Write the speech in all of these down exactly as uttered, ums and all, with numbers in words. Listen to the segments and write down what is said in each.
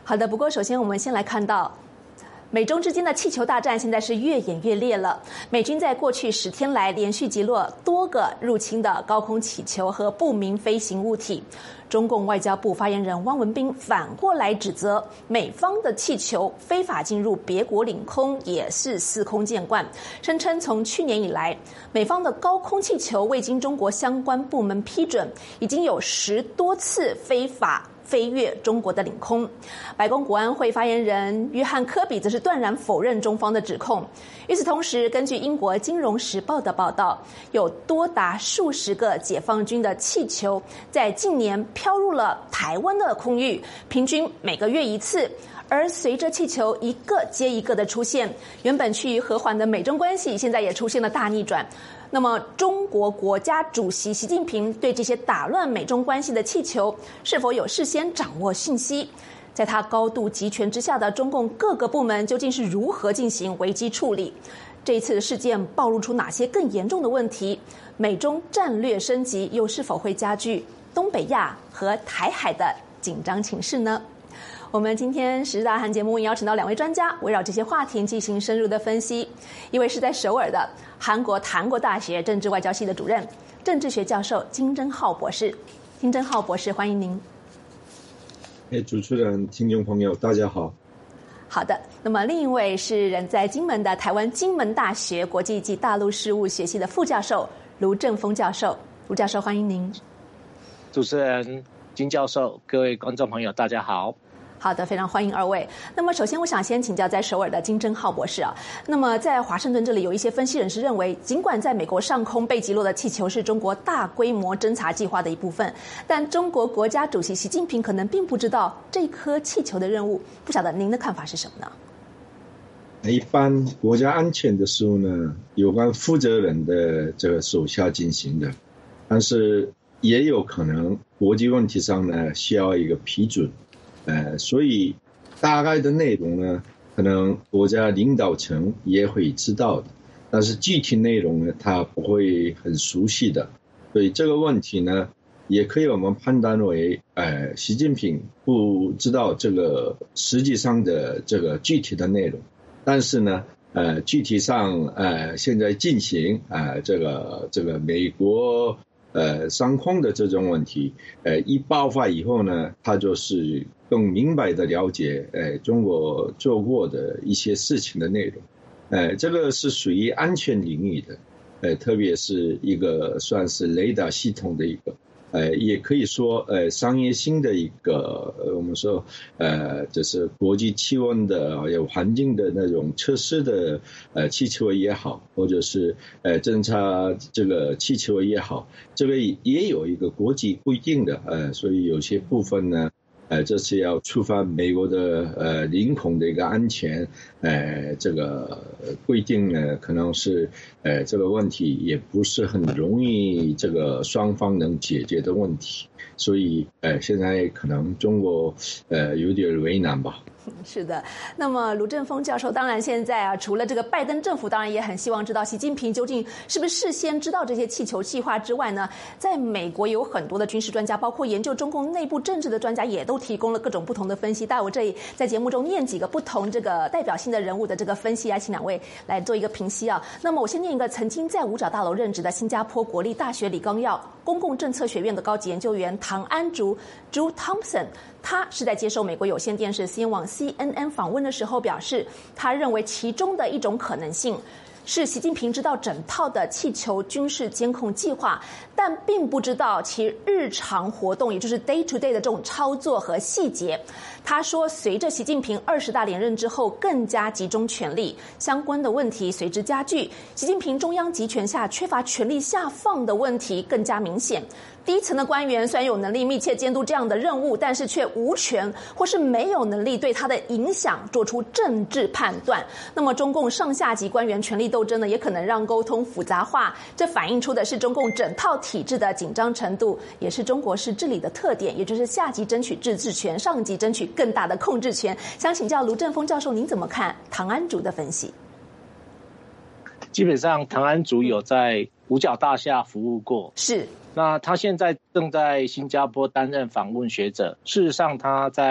好的，不过首先我们先来看到美中之间的气球大战现在是越演越烈了。美军在过去十天来连续击落多个入侵的高空气球和不明飞行物体。中共外交部发言人汪文斌反过来指责美方的气球非法进入别国领空，也是司空见惯，声称从去年以来，美方的高空气球未经中国相关部门批准，已经有十多次非法飞越中国的领空。白宫国安会发言人约翰科比则是断然否认中方的指控。与此同时，根据英国《金融时报》的报道，有多达数十个解放军的气球在近年飘入了台湾的空域，平均每个月一次。而随着气球一个接一个的出现，原本趋于和缓的美中关系现在也出现了大逆转。那么中国国家主席习近平对这些打乱美中关系的气球是否有事先掌握讯息？在他高度集权之下的中共各个部门究竟是如何进行危机处理？这一次的事件暴露出哪些更严重的问题？美中战略升级又是否会加剧东北亚和台海的紧张情势呢？我们今天时事大汉节目邀请到两位专家，围绕这些话题进行深入的分析。一位是在首尔的韩国檀国大学政治外交系的主任、政治学教授金正浩博士。金正浩博士，欢迎您。 哎，主持人、听众朋友，大家好。 好的，那么另一位是人在金门的台湾金门大学国际及大陆事务学系的副教授卢正峰教授。卢教授，欢迎您。 主持人、金教授，各位观众朋友，大家好。 好的，非常欢迎二位。那么首先我想先请教在首尔的金正浩博士啊。那么在华盛顿这里有一些分析人士认为，尽管在美国上空被击落的气球是中国大规模侦察计划的一部分，但中国国家主席习近平可能并不知道这颗气球的任务。不晓得您的看法是什么呢？ 一般国家安全的事务呢，有关负责人的这个手下进行的，但是也有可能国际问题上呢需要一个批准。呃，所以大概的内容呢，可能国家领导层也会知道的，但是具体内容呢，他不会很熟悉的。所以这个问题呢，也可以我们判断为，呃，习近平不知道这个实际上的这个具体的内容，但是呢，呃，具体上呃现在进行呃这个这个美国。呃，上空的这种问题，呃，一爆发以后呢，他就是更明白的了解，呃，中国做过的一些事情的内容，呃，这个是属于安全领域的，呃，特别是一个算是雷达系统的一个，呃，也可以说，呃，商业性的一个，呃、我们说，呃，就是国际气温的还有环境的那种测试的，呃，气球也好，或者是呃侦察这个气球也好，这个也有一个国际规定的，呃，所以有些部分呢。呃，这是要触犯美国的呃领空的一个安全，呃，这个规定呢，可能是呃这个问题也不是很容易，这个双方能解决的问题，所以呃现在可能中国呃有点为难吧。 是的，那么卢正峰教授，当然现在啊，除了这个拜登政府，当然也很希望知道习近平究竟是不是事先知道这些气球计划之外呢，在美国有很多的军事专家，包括研究中共内部政治的专家，也都提供了各种不同的分析。但我这里在节目中念几个不同这个代表性的人物的这个分析啊，请两位来做一个评析啊。那么我先念一个曾经在五角大楼任职的新加坡国立大学李纲耀公共政策学院的高级研究员唐安竹 Drew Thompson。他是在接受美国有线电视 C N 网 C N N 访问的时候表示，他认为其中的一种可能性是习近平知道整套的气球军事监控计划，但并不知道其日常活动，也就是 day to day 的这种操作和细节。他说，随着习近平二十大连任之后更加集中权力，相关的问题随之加剧，习近平中央集权下缺乏权力下放的问题更加明显。低层的官员虽然有能力密切监督这样的任务，但是却无权或是没有能力对他的影响做出政治判断。那么中共上下级官员权力斗争呢，也可能让沟通复杂化，这反映出的是中共整套体制的紧张程度，也是中国式治理的特点，也就是下级争取自治权，上级争取更大的控制权。想请教卢正峰教授，您怎么看唐安竹的分析？ 基本上唐安竹有在五角大厦服务过， 是。 那他现在正在新加坡担任访问学者。事实上，他在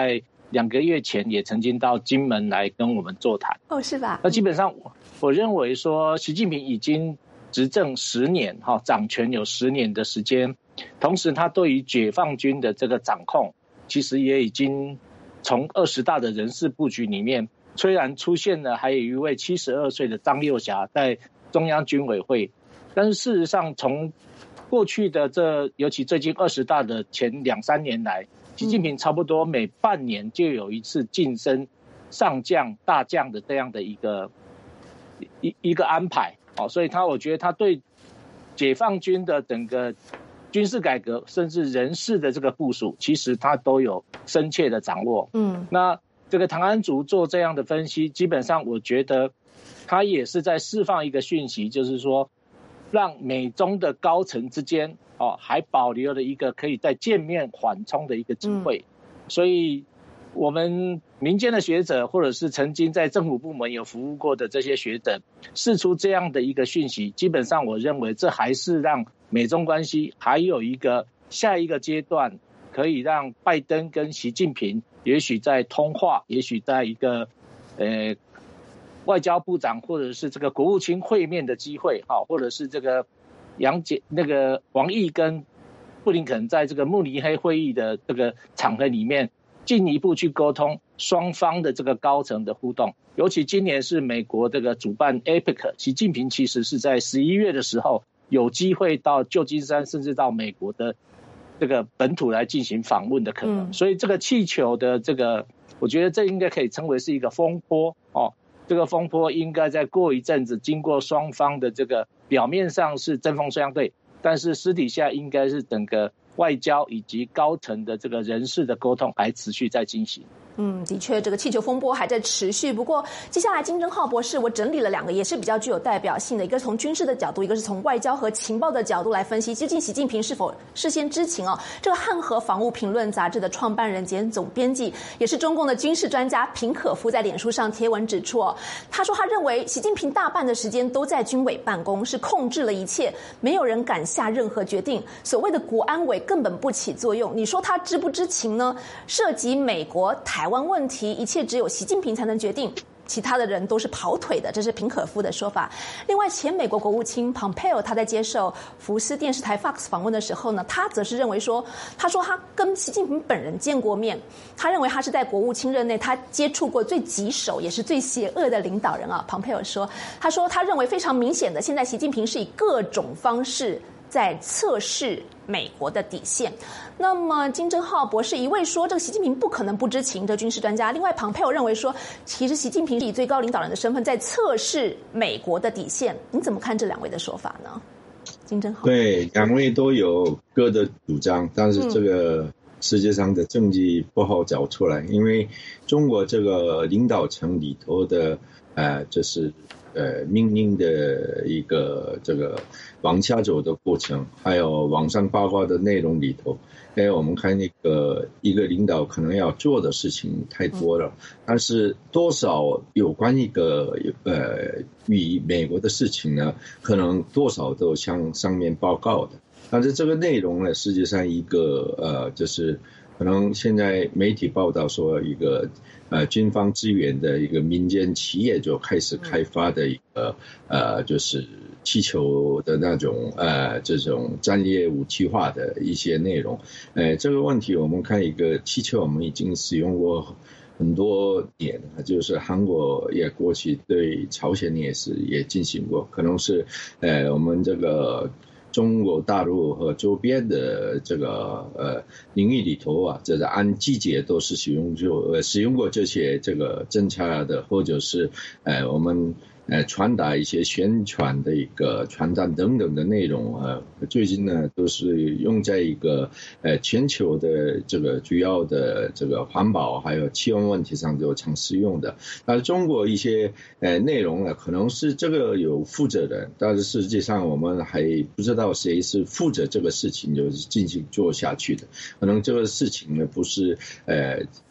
两个月前也曾经到金门来跟我们座谈。 哦，是吧？ 那基本上我认为说，习近平已经执政十年，哈，掌权有十年的时间，同时他对于解放军的这个掌控，其实也已经从二十大的人事布局里面，虽然出现了还有一位七十二岁的张又侠在中央军委会，但是事实上从过去的这，尤其最近二十大的前两三年来，习近平差不多每半年就有一次晋升上将、大将的这样的一个一一个安排，哦，所以他我觉得他对解放军的整个军事改革，甚至人事的这个部署，其实他都有深切的掌握。嗯，那这个唐安竹做这样的分析，基本上我觉得他也是在释放一个讯息，就是说，让美中的高层之间哦，还保留了一个可以再见面缓冲的一个机会。嗯，所以我们民间的学者，或者是曾经在政府部门有服务过的这些学者，释出这样的一个讯息，基本上我认为这还是让美中关系还有一个下一个阶段，可以让拜登跟习近平也许在通话，也许在一个呃外交部长或者是这个国务卿会面的机会，好，或者是这个杨洁那个王毅跟布林肯在这个慕尼黑会议的这个场合里面，进一步去沟通双方的这个高层的互动。尤其今年是美国这个主办 A P E C， 习近平其实是在十一月的时候有机会到旧金山，甚至到美国的这个本土来进行访问的可能。嗯，所以这个气球的这个，我觉得这应该可以称为是一个风波哦。这个风波应该再过一阵子，经过双方的这个表面上是针锋相对，但是私底下应该是整个外交以及高层的这个人事的沟通还持续在进行。 嗯，的确，这个气球风波还在持续。不过，接下来金正浩博士，我整理了两个也是比较具有代表性的，一个是从军事的角度，一个是从外交和情报的角度来分析，究竟习近平是否事先知情哦？这个汉和防务评论杂志的创办人兼总编辑，也是中共的军事专家平可夫，在脸书上贴文指出哦，他说他认为习近平大半的时间都在军委办公，是控制了一切，没有人敢下任何决定，所谓的国安委根本不起作用。你说他知不知情呢？涉及美国、台湾问题，一切只有习近平才能决定，其他的人都是跑腿的，这是平可夫的说法。另外，前美国国务卿 Pompeo 他在接受福斯电视台 Fox 访问的时候呢，他则是认为说，他说他跟习近平本人见过面，他认为他是在国务卿任内他接触过最棘手也是最邪恶的领导人啊。Pompeo 说，他说他认为非常明显的，现在习近平是以各种方式在测试美国的底线。那么金正浩博士一味说这个习近平不可能不知情的军事专家，另外庞佩奥认为说，其实习近平是以最高领导人的身份在测试美国的底线。你怎么看这两位的说法呢？金正浩对，两位都有各的主张，但是这个世界上的政绩不好找出来，嗯、因为中国这个领导层里头的呃，就是呃命令的一个这个往下走的过程，还有网上八卦的内容里头，哎，我们看那个一个领导可能要做的事情太多了，但是多少有关一个呃与美国的事情呢，可能多少都向上面报告的，但是这个内容呢，实际上一个呃就是可能现在媒体报道说一个呃军方资源的一个民间企业就开始开发的一个呃就是气球的那种呃这种战略武器化的一些内容。呃这个问题我们看一个气球我们已经使用过很多年，就是韩国也过去对朝鲜也是也进行过，可能是呃我们这个中国大陆和周边的这个呃领域里头啊，这个按季节都是使用就呃使用过这些这个侦察的，或者是呃我们呃传达一些宣传的一个传单等等的内容啊，最近呢都是用在一个呃全球的这个主要的这个环保还有气温问题上就常使用的。但是中国一些呃内容呢，可能是这个有负责人，但是实际上我们还不知道谁是负责这个事情就是进行做下去的，可能这个事情呢不是呃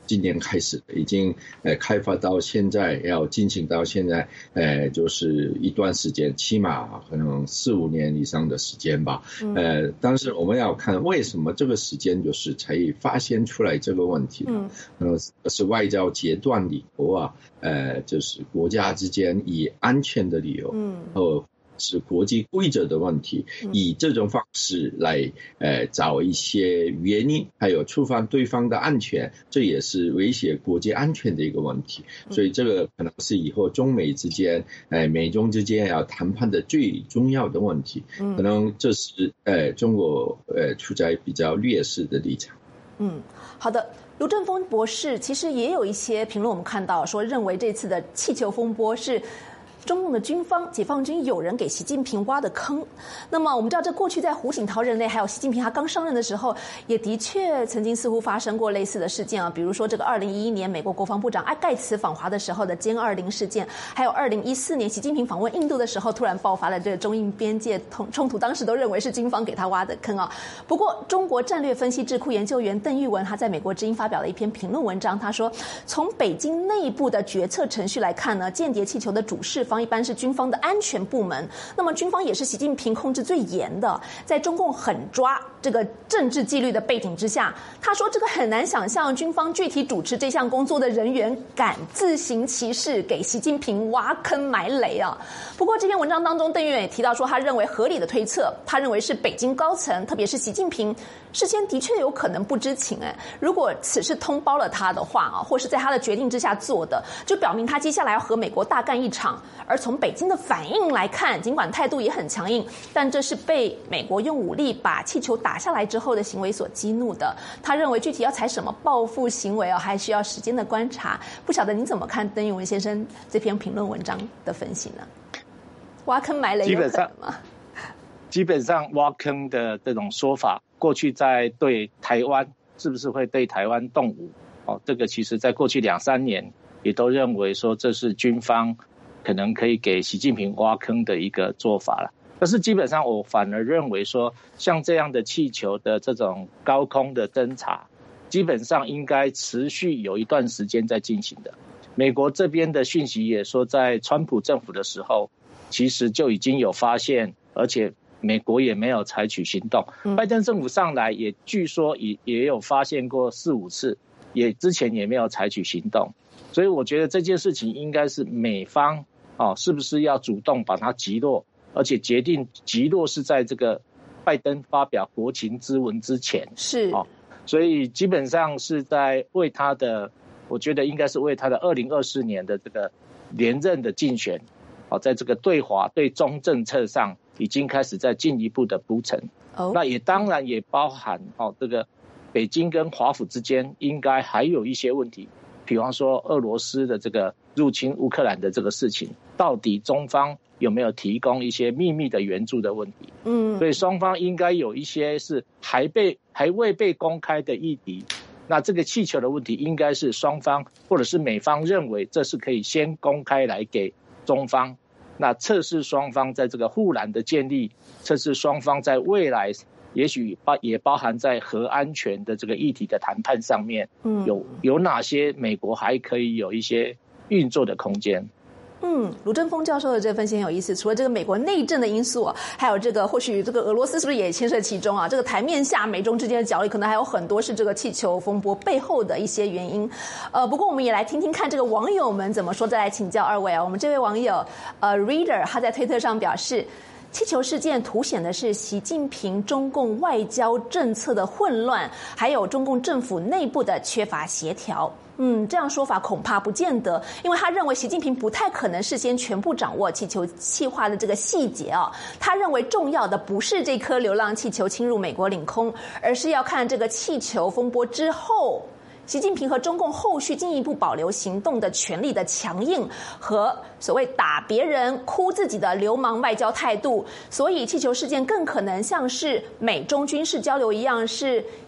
今年开始已经呃开发到现在，要进行到现在，呃，就是一段时间，起码可能四五年以上的时间吧。呃，但是我们要看为什么这个时间就是才发现出来这个问题呢？嗯，呃，是外交阶段理由啊，呃，就是国家之间以安全的理由，嗯，和是国际规则的问题，以这种方式来呃找一些原因，还有触犯对方的安全，这也是威胁国际安全的一个问题。所以这个可能是以后中美之间、呃美中之间要谈判的最重要的问题。可能这是呃中国呃处在比较劣势的立场。 嗯，好的。卢正峰博士，其实也有一些评论，我们看到说认为这次的气球风波是中共的军方、解放军有人给习近平挖的坑。那么我们知道，这过去在胡锦涛任内，还有习近平他刚上任的时候，也的确曾经似乎发生过类似的事件啊，比如说这个二零一一年美国国防部长艾盖茨访华的时候的歼二零事件，还有二零一四年习近平访问印度的时候，突然爆发了这个中印边界冲突，当时都认为是军方给他挖的坑啊。不过，中国战略分析智库研究员邓玉文他在美国之音发表了一篇评论文章，他说，从北京内部的决策程序来看呢，间谍气球的主事方一般是军方的安全部门，那么军方也是习近平控制最严的，在中共狠抓这个政治纪律的背景之下，他说这个很难想象军方具体主持这项工作的人员敢自行其事，给习近平挖坑埋雷啊。不过这篇文章当中，邓玉文也提到说，他认为合理的推测，他认为是北京高层，特别是习近平事先的确有可能不知情。哎，如果此事通报了他的话啊，或是在他的决定之下做的，就表明他接下来要和美国大干一场。而从北京的反应来看，尽管态度也很强硬，但这是被美国用武力把气球打下来之后的行为所激怒的。他认为具体要采什么报复行为啊，还需要时间的观察。不晓得您怎么看邓玉文先生这篇评论文章的分析呢？挖坑埋雷有可能吗？ 基本上挖坑的这种说法，过去在对台湾是不是会对台湾动武？哦，这个其实在过去两三年也都认为说这是军方可能可以给习近平挖坑的一个做法了。但是基本上我反而认为说，像这样的气球的这种高空的侦察，基本上应该持续有一段时间在进行的。美国这边的讯息也说，在川普政府的时候，其实就已经有发现，而且美国也没有采取行动。拜登政府上来也据说也也有发现过四五次，也之前也没有采取行动。所以我觉得这件事情应该是美方哦，是不是要主动把它击落，而且决定击落是在这个拜登发表国情咨文之前。 是哦， 所以基本上是在为他的，我觉得应该是为他的二零二四年的这个连任的竞选，哦，在这个对华对中政策上已经开始在进一步的铺陈。哦，那也当然也包含哦，这个北京跟华府之间应该还有一些问题。比方说俄罗斯的这个入侵乌克兰的这个事情，到底中方有没有提供一些秘密的援助的问题？嗯，所以双方应该有一些是还被还未被公开的议题。那这个气球的问题，应该是双方或者是美方认为这是可以先公开来给中方，那测试双方在这个护栏的建立，测试双方在未来。也许包也包含在核安全的这个议题的谈判上面，嗯，有有哪些美国还可以有一些运作的空间？ 嗯，卢正峰教授的这个分析很有意思。除了这个美国内政的因素，还有这个或许这个俄罗斯是不是也牵涉其中啊？这个台面下美中之间的角力，可能还有很多是这个气球风波背后的一些原因。呃，不过我们也来听听看这个网友们怎么说，再来请教二位啊。我们这位网友呃 Reader 他在推特上表示，气球事件凸显的是习近平中共外交政策的混乱，还有中共政府内部的缺乏协调。嗯，这样说法恐怕不见得，因为他认为习近平不太可能事先全部掌握气球气化的这个细节啊。他认为重要的不是这颗流浪气球侵入美国领空，而是要看这个气球风波之后，习近平和中共后续进一步保留行动的权力的强硬和所谓打别人哭自己的流氓外交态度。所以气球事件更可能像是美中军事交流一样，是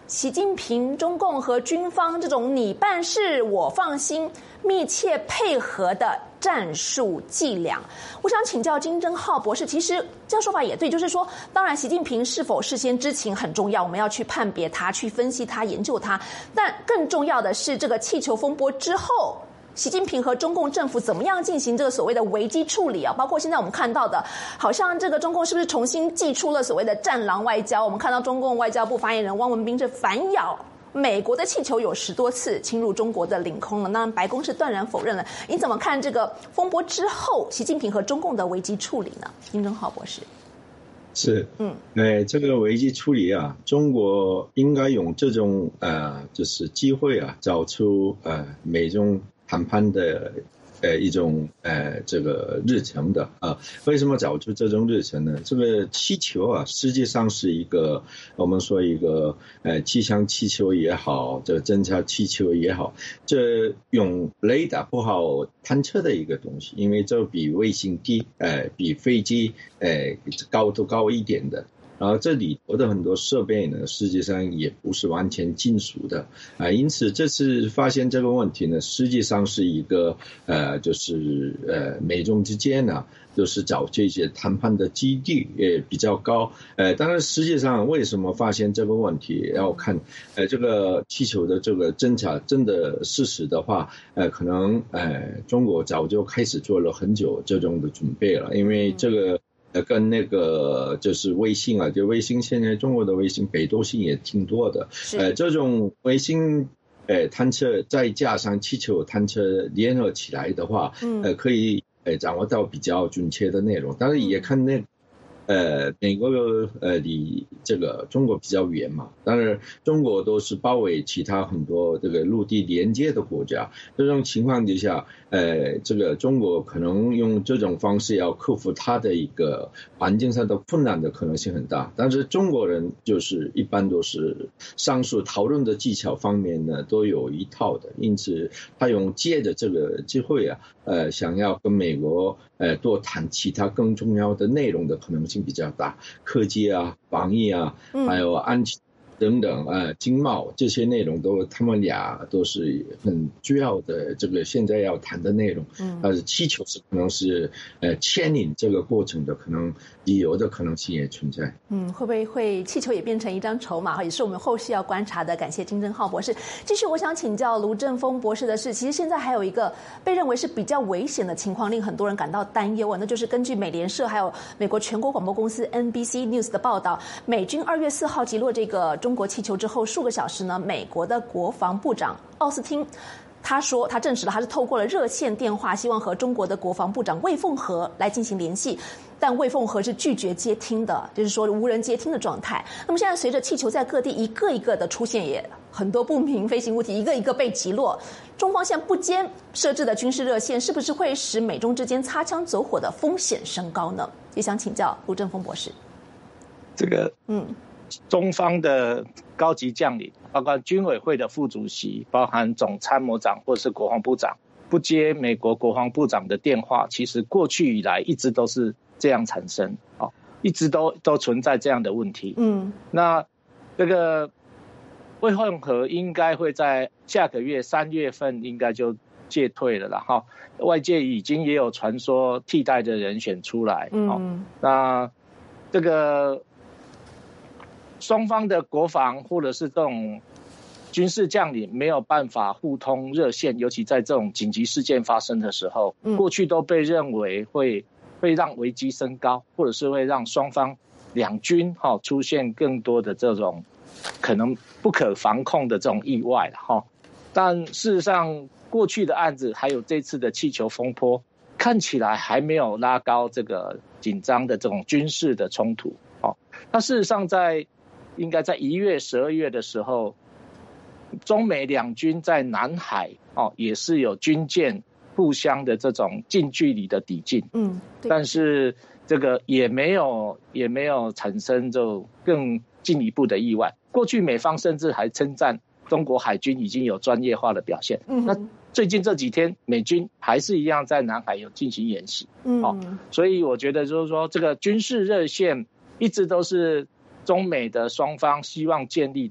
习近平中共和军方这种你办事我放心、密切配合的战术伎俩。我想请教金正浩博士，其实这样说法也对，就是说，当然习近平是否事先知情很重要，我们要去判别他、去分析他、研究他，但更重要的是这个气球风波之后，习近平和中共政府怎么样进行这个所谓的危机处理啊？包括现在我们看到的，好像这个中共是不是重新祭出了所谓的战狼外交？我们看到中共外交部发言人汪文斌是反咬美国的气球有十多次侵入中国的领空了，那白宫是断然否认了。你怎么看这个风波之后习近平和中共的危机处理呢？金正浩博士。 是，嗯，哎，这个危机处理啊，中国应该用这种呃，就是机会啊，找出呃美中谈判的呃一种呃这个日程的啊。为什么找出这种日程呢？这个气球啊，实际上是一个我们说一个呃气象气球也好，这个侦察气球也好，这用雷达不好探测的一个东西，因为这比卫星低，呃，比飞机呃高度高一点的。然后这里头的很多设备呢，实际上也不是完全金属的啊，因此这次发现这个问题呢，实际上是一个呃，就是呃美中之间呢，就是找这些谈判的基地也比较高，呃，当然实际上为什么发现这个问题，要看呃这个气球的这个侦察真的事实的话，呃，可能呃中国早就开始做了很久这种的准备了，因为这个。呃，跟那个就是卫星啊，就卫星现在中国的卫星北斗星也挺多的，呃，这种卫星呃探测再加上气球探测联合起来的话，呃，可以呃掌握到比较准确的内容，当然也看那。呃，美国呃离这个中国比较远嘛，当然中国都是包围其他很多这个陆地连接的国家，这种情况之下，呃，这个中国可能用这种方式要克服它的一个环境上的困难的可能性很大，但是中国人就是一般都是上述讨论的技巧方面呢都有一套的，因此他用借着这个机会啊，呃，想要跟美国呃多谈其他更重要的内容的可能性比较大，科技啊、防疫啊，还有安全等等啊、呃，经贸这些内容都，他们俩都是很主要的这个现在要谈的内容。嗯，但是气球是可能是呃牵引这个过程的可能理由的可能性也存在。 嗯，会不会会气球也变成一张筹码？也是我们后续要观察的。感谢金正浩博士。继续，我想请教卢正峰博士的是，其实现在还有一个被认为是比较危险的情况，令很多人感到担忧啊，那就是根据美联社还有美国全国广播公司 N B C News 的报道，美军二月四号击落这个中国气球之后数个小时呢，美国的国防部长奥斯汀他说，他证实了他是透过了热线电话，希望和中国的国防部长魏凤和来进行联系，但魏凤和是拒绝接听的，就是说无人接听的状态。那么现在随着气球在各地一个一个的出现，也很多不明飞行物体一个一个被击落，中方现在不间设置的军事热线，是不是会使美中之间擦枪走火的风险升高呢？也想请教卢正峰博士。 这个嗯。中方的高级将领，包括军委会的副主席，包含总参谋长或是国防部长，不接美国国防部长的电话，其实过去以来一直都是这样产生，哦，一直都都存在这样的问题。嗯，那这个魏凤和应该会在下个月三月份应该就戒退了啦，哈，外界已经也有传说替代的人选出来，嗯，那这个。双方的国防或者是这种军事将领没有办法互通热线，尤其在这种紧急事件发生的时候，嗯、过去都被认为会会让危机升高，或者是会让双方两军哈、哦、出现更多的这种可能不可防控的这种意外哈、哦。但事实上，过去的案子还有这次的气球风波，看起来还没有拉高这个紧张的这种军事的冲突。哦，那事实上在应该在一月、十二月的时候，中美两军在南海哦也是有军舰互相的这种近距离的抵近，嗯，但是这个也没有也没有产生就更进一步的意外。过去美方甚至还称赞中国海军已经有专业化的表现，嗯，那最近这几天美军还是一样在南海有进行演习，嗯，哦，所以我觉得就是说这个军事热线一直都是中美的双方希望建立的，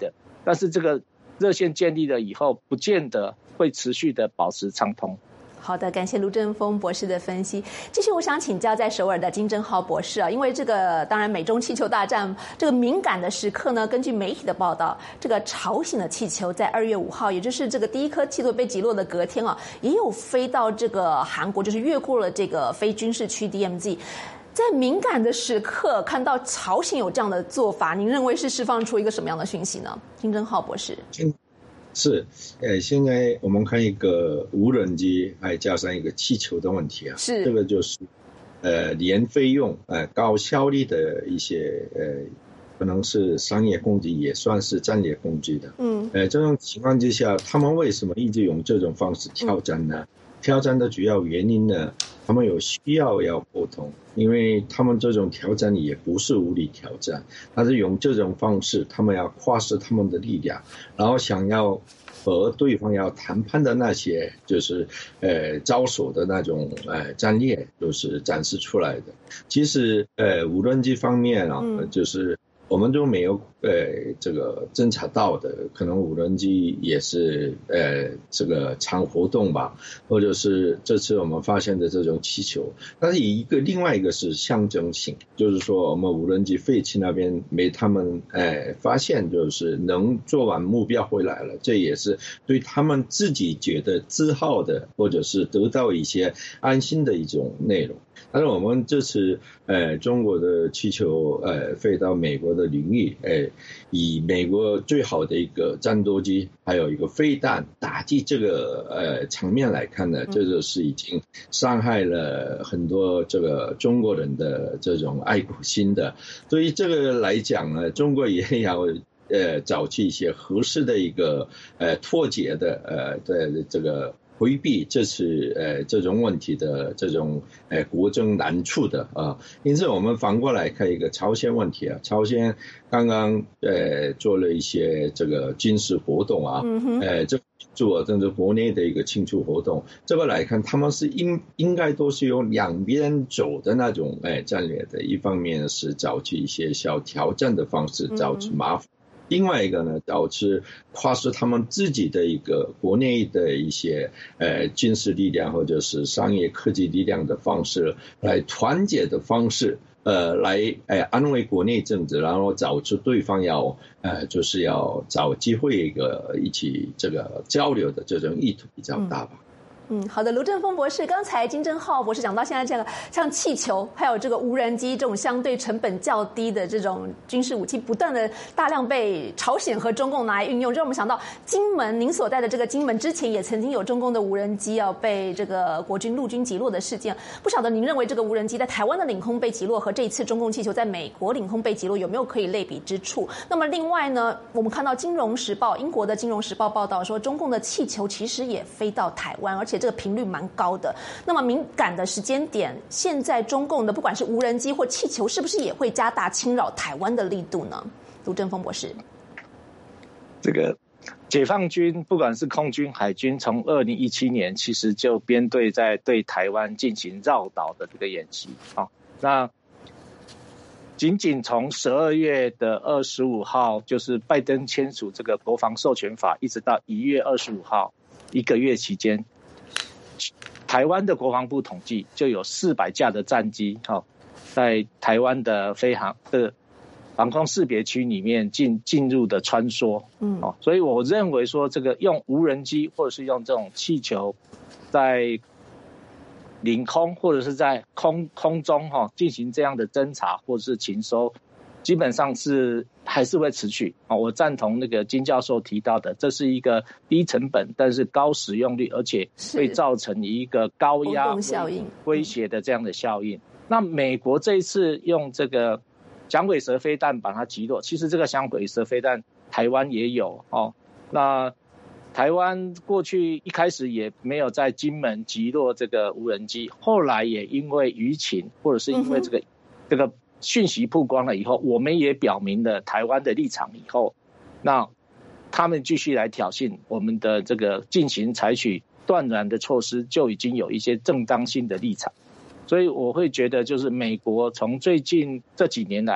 但是这个热线建立了以后，不见得会持续的保持畅通。 好的，感谢卢正峰博士的分析。继续，我想请教在首尔的金正浩博士啊，因为这个当然美中气球大战这个敏感的时刻呢，根据媒体的报道，这个朝鲜的气球在二月五号，也就是这个第一颗气球被击落的隔天啊，也有飞到这个韩国，就是越过了这个非军事区 D M Z。在敏感的时刻看到朝鲜有这样的做法，您认为是释放出一个什么样的讯息呢？金正浩博士。 是，呃，现在我们看一个无人机，还加上一个气球的问题啊， 是这个就是，呃，连费用，呃，高效率的一些，呃，可能是商业攻击，也算是战略攻击的。嗯，呃，这种情况之下，他们为什么一直用这种方式挑战呢？嗯、挑战的主要原因呢，他们有需要要沟通，因为他们这种挑战也不是无力挑战，但是用这种方式，他们要夸示他们的力量，然后想要和对方要谈判的那些就是呃招手的那种呃战略，就是展示出来的。其实呃无人机方面啊，嗯、就是我们都没有呃这个侦查到的，可能无人机也是呃这个常活动吧，或者是这次我们发现的这种气球。但是一个另外一个是象征性，就是说我们无人机废弃那边没他们呃发现，就是能做完目标回来了，这也是对他们自己觉得自豪的，或者是得到一些安心的一种内容。但是我们这次呃中国的气球呃飞到美国的领域，呃以美国最好的一个战斗机还有一个飞弹打击这个呃场面来看呢，这就是已经伤害了很多这个中国人的这种爱国心的。所以这个来讲呢，中国也要呃找去一些合适的一个呃脱节的呃的这个回避这次呃这种问题的这种呃国政难处的啊，因此我们反过来看一个朝鲜问题啊，朝鲜刚刚呃做了一些这个军事活动啊，嗯、呃这做甚至国内的一个庆祝活动，这个来看他们是应应该都是有两边走的那种哎战略的，一方面是找去一些小挑战的方式找去麻烦。嗯，另外一个呢，导致夸示他们自己的一个国内的一些呃军事力量或者是商业科技力量的方式，来团结的方式，呃，来呃安慰国内政治，然后找出对方要呃就是要找机会一个一起这个交流的这种意图比较大吧。嗯嗯，好的，卢正峰博士，刚才金正浩博士讲到现在这个像气球，还有这个无人机这种相对成本较低的这种军事武器，不断的大量被朝鲜和中共拿来运用，让我们想到金门，您所在的这个金门之前也曾经有中共的无人机要被这个国军陆军击落的事件。不晓得您认为这个无人机在台湾的领空被击落和这一次中共气球在美国领空被击落有没有可以类比之处？那么另外呢，我们看到《金融时报》英国的《金融时报》报道说，中共的气球其实也飞到台湾，而且这个频率蛮高的。那么敏感的时间点，现在中共的不管是无人机或气球，是不是也会加大侵扰台湾的力度呢？卢正峰博士， 这个解放军不管是空军、海军，从二零一七年其实就编队在对台湾进行绕岛的这个演习啊。那仅仅从十二月的二十五号，就是拜登签署这个国防授权法，一直到一月二十五号，一个月期间，台湾的国防部统计就有四百架的战机，哦，在台湾的飞航的防空识别区里面进进入的穿梭，嗯，哦，所以我认为说，这个用无人机或者是用这种气球，在领空或者是在空空中哈、哦、进行这样的侦查或者是情收，基本上是还是会持续啊。我赞同那个金教授提到的，这是一个低成本但是高使用率，而且会造成一个高压效应威胁的这样的效应。那美国这一次用这个响尾蛇飞弹把它击落，其实这个响尾蛇飞弹台湾也有哦。那台湾过去一开始也没有在金门击落这个无人机，后来也因为舆情或者是因为这个、嗯、这个讯息曝光了以后，我们也表明了台湾的立场以后，那他们继续来挑衅我们的这个进行采取断然的措施，就已经有一些正当性的立场。所以我会觉得，就是美国从最近这几年来，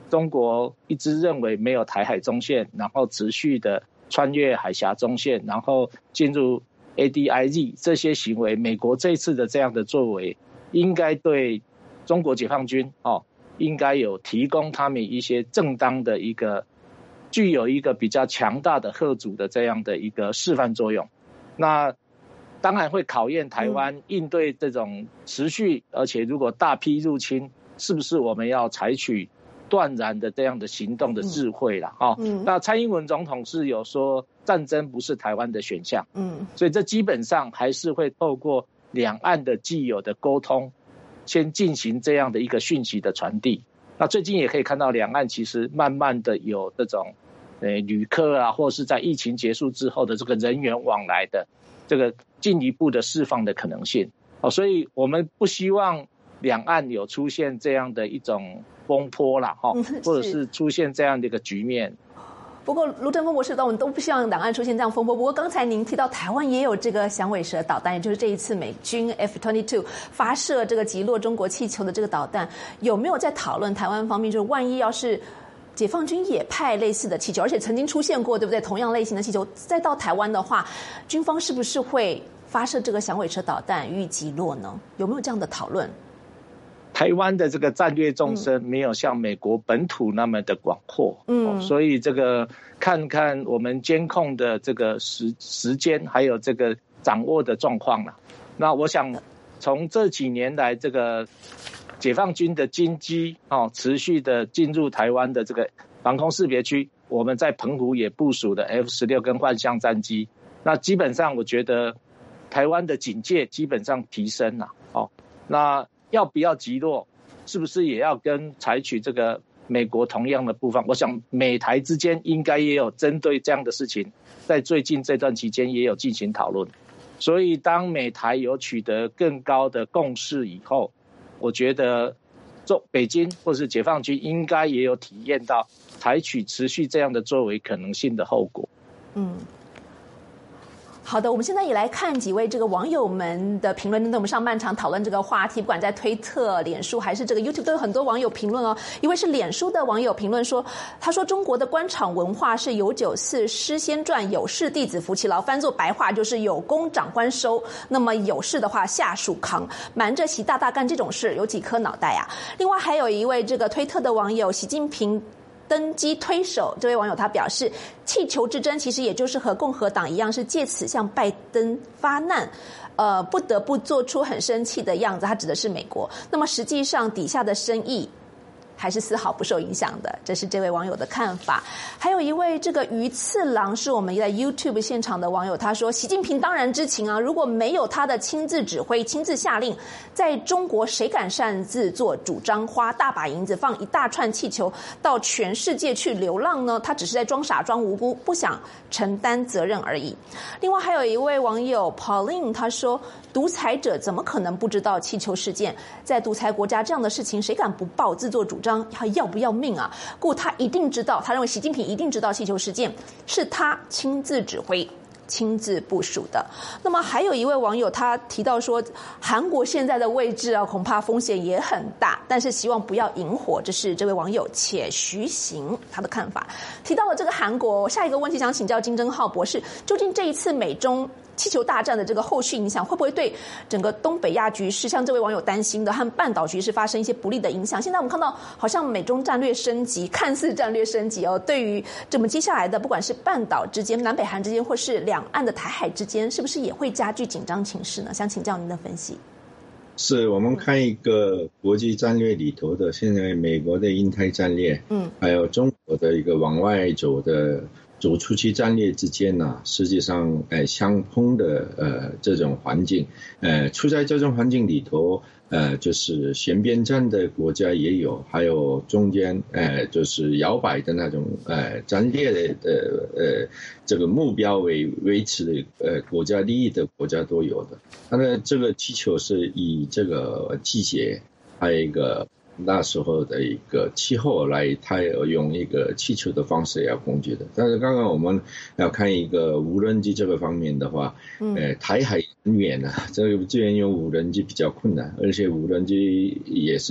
中国一直认为没有台海中线，然后持续的穿越海峡中线，然后进入 A D I Z 这些行为，美国这一次的这样的作为，应该对中国解放军哦，应该有提供他们一些正当的一个具有一个比较强大的嚇阻的这样的一个示范作用。那当然会考验台湾应对这种持续而且如果大批入侵，是不是我们要采取断然的这样的行动的智慧啦。哦，嗯，那蔡英文总统是有说战争不是台湾的选项，嗯，所以这基本上还是会透过两岸的既有的沟通，先进行这样的一个讯息的传递。那最近也可以看到两岸其实慢慢的有这种呃旅客啊，或是在疫情结束之后的这个人员往来的这个进一步的释放的可能性。哦，所以我们不希望两岸有出现这样的一种风波啦，哈，或者是出现这样的一个局面。 不过卢正峰博士，我们都不希望两岸出现这样风波。不过刚才您提到台湾也有这个响尾蛇导弹，也就是这一次美军 F 二十二 发射这个击落中国气球的这个导弹，有没有在讨论台湾方面，就是万一要是解放军也派类似的气球，而且曾经出现过，对不对？同样类型的气球再到台湾的话，军方是不是会发射这个响尾蛇导弹予以击落呢？有没有这样的讨论？ 台湾的这个战略纵深没有像美国本土那么的广阔，嗯，所以这个看看我们监控的这个时时间，还有这个掌握的状况了。那我想从这几年来，这个解放军的军机哦，持续的进入台湾的这个防空识别区，我们在澎湖也部署的 F 十六 跟幻象战机。那基本上我觉得台湾的警戒基本上提升了，哦，那要不要击落，是不是也要跟采取这个美国同样的步伐？我想美台之间应该也有针对这样的事情，在最近这段期间也有进行讨论。所以当美台有取得更高的共识以后，我觉得北京或是解放军应该也有体验到采取持续这样的作为可能性的后果。嗯。 好的，我们现在也来看几位这个网友们的评论。针对我们上半场讨论这个话题，不管在推特、脸书还是这个 YouTube， 都有很多网友评论哦。一位是脸书的网友评论说，他说中国的官场文化是有酒肆诗先传，有事弟子服其劳，翻作白话就是有功长官收，那么有事的话下属扛，瞒着习大大干这种事，有几颗脑袋啊？另外还有一位这个推特的网友，习近平登基推手，这位网友他表示，气球之争其实也就是和共和党一样，是借此向拜登发难，呃，不得不做出很生气的样子。他指的是美国。那么实际上底下的生意还是丝毫不受影响的，这是这位网友的看法。还有一位这个鱼次郎是我们在 YouTube 现场的网友，他说习近平当然知情啊，如果没有他的亲自指挥、亲自下令，在中国谁敢擅自做主张，花大把银子放一大串气球到全世界去流浪呢？他只是在装傻装无辜，不想承担责任而已。另外还有一位网友 Pauline， 他说独裁者怎么可能不知道气球事件？在独裁国家这样的事情谁敢不报，自作主张，他要不要命啊？故他一定知道，他认为习近平一定知道气球事件是他亲自指挥、亲自部署的。那么还有一位网友他提到说，韩国现在的位置啊，恐怕风险也很大，但是希望不要引火。这是这位网友且徐行他的看法。提到了这个韩国，下一个问题想请教金正浩博士，究竟这一次美中气球大战的这个后续影响，会不会对整个东北亚局势，像这位网友担心的和半岛局势发生一些不利的影响？现在我们看到，好像美中战略升级，看似战略升级哦，对于这么接下来的，不管是半岛之间、南北韩之间，或是两岸的台海之间，是不是也会加剧紧张情势呢？想请教您的分析。 是我们看一个国际战略里头的，现在美国的印太战略，嗯，还有中国的一个往外走的走出去战略之间呢、啊，实际上呃相通的呃这种环境，呃处在这种环境里头，呃就是选边站的国家也有，还有中间呃就是摇摆的那种呃战略的呃这个目标为维持的呃国家利益的国家都有的。它的这个气球是以这个季节还有一个那时候的一个气候来，它用一个气球的方式要攻击的。但是刚刚我们要看一个无人机这个方面的话，呃，台海很远啊，这个资源用无人机比较困难，而且无人机也是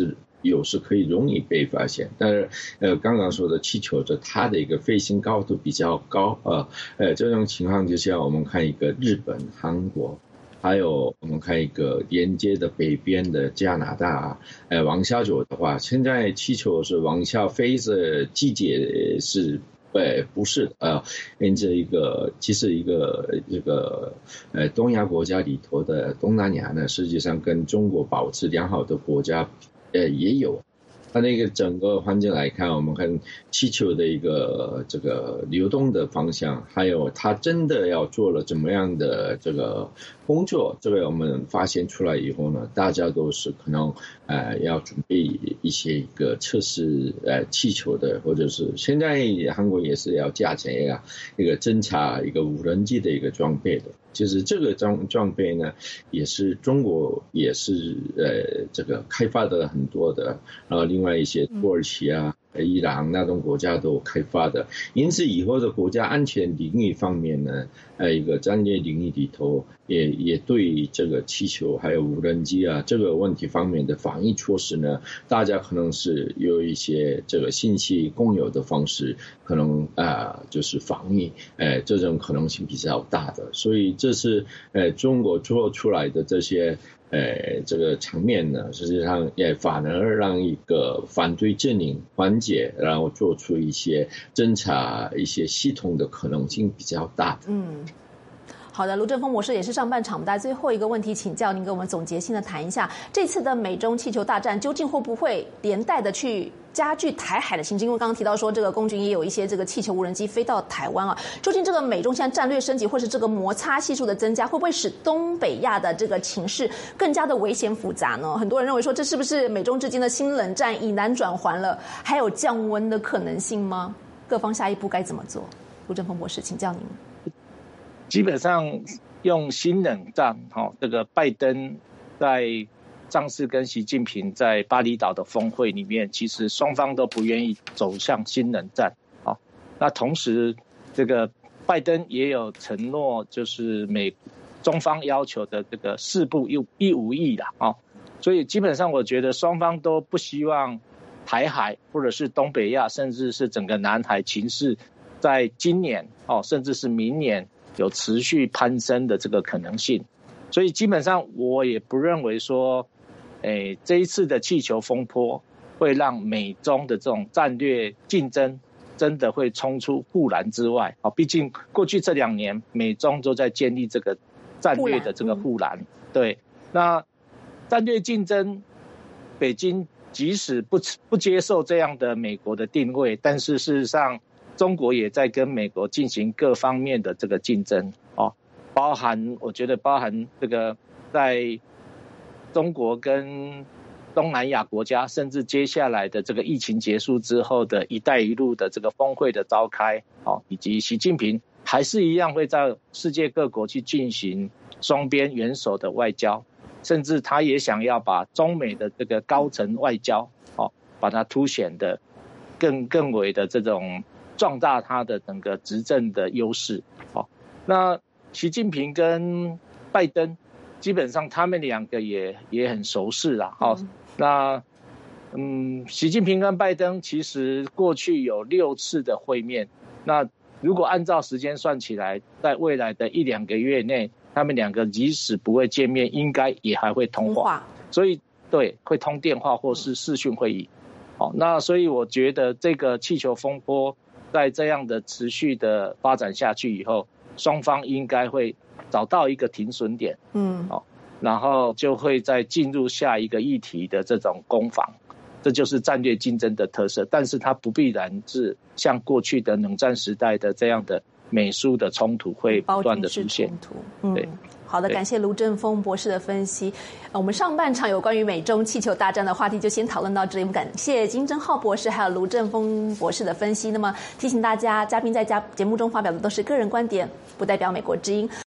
有时可以容易被发现。但是呃，刚刚说的气球的它的一个飞行高度比较高啊，呃，这种情况之下，我们看一个日本、韩国。还有我们看一个连接的北边的加拿大，呃，往下走的话，现在气球是往下飞的季节是，呃，不是呃，因这一个其实一个这个呃东亚国家里头的东南亚呢，实际上跟中国保持良好的国家，呃，也有。它那个整个环境来看，我们看气球的一个这个流动的方向，还有它真的要做了怎么样的这个工作，这个我们发现出来以后呢，大家都是可能呃要准备一些一个测试呃气球的，或者是现在韩国也是要加强一个一个侦察一个无人机的一个装备的。其实这个装装备呢，也是中国也是呃这个开发的很多的，然后另外一些土耳其啊、伊朗那种国家都开发的，因此以后的国家安全领域方面呢，呃一个战略领域里头也也对这个气球还有无人机啊这个问题方面的防疫措施呢，大家可能是有一些这个信息共有的方式，可能啊、呃、就是防疫，呃这种可能性比较大的，所以这是呃中国做出来的这些。呃，这个场面呢，实际上也反而让一个反对阵营缓解，然后做出一些侦查、一些系统的可能性比较大的。 嗯。好的，卢正峰博士也是上半场，我们在最后一个问题请教您，给我们总结性的谈一下这次的美中气球大战究竟会不会连带的去加剧台海的情势？因为刚刚提到说，这个空军也有一些这个气球无人机飞到台湾啊，究竟这个美中现在战略升级，或是这个摩擦系数的增加，会不会使东北亚的这个情势更加的危险复杂呢？很多人认为说，这是不是美中之间的新冷战已难转圜了？还有降温的可能性吗？各方下一步该怎么做？卢正峰博士，请教您。 基本上用新冷战，哈，这个拜登在上次跟习近平在巴厘岛的峰会里面，其实双方都不愿意走向新冷战，啊，那同时这个拜登也有承诺，就是美中方要求的这个四不一无意啦，啊，所以基本上我觉得双方都不希望台海或者是东北亚，甚至是整个南海情势，在今年哦，甚至是明年。有持续攀升的这个可能性，所以基本上我也不认为说，诶，这一次的气球风波会让美中的这种战略竞争真的会冲出护栏之外。啊，毕竟过去这两年美中都在建立这个战略的这个护栏。对，那战略竞争，北京即使不不接受这样的美国的定位，但是事实上。中国也在跟美国进行各方面的这个竞争哦，包含我觉得包含这个在中国跟东南亚国家，甚至接下来的这个疫情结束之后的一带一路的这个峰会的召开哦，以及习近平还是一样会在世界各国去进行双边元首的外交，甚至他也想要把中美的这个高层外交哦，把它凸显的更更为的这种。壮大他的整个执政的优势，好，那习近平跟拜登基本上他们两个也也很熟识啦，好，那嗯，习近平跟拜登其实过去有六次的会面，那如果按照时间算起来，在未来的一两个月内，他们两个即使不会见面，应该也还会通话，所以对，会通电话或是视讯会议，好，那所以我觉得这个气球风波。在这样的持续的发展下去以后，双方应该会找到一个停损点，嗯，好，然后就会再进入下一个议题的这种攻防，这就是战略竞争的特色。但是它不必然是像过去的冷战时代的这样的美苏的冲突会不断的出现。 嗯， 对。 好的，感谢卢正峰博士的分析。我们上半场有关于美中气球大战的话题就先讨论到这里。我们感谢金正浩博士还有卢正峰博士的分析。那么提醒大家，嘉宾在家节目中发表的都是个人观点，不代表美国之音。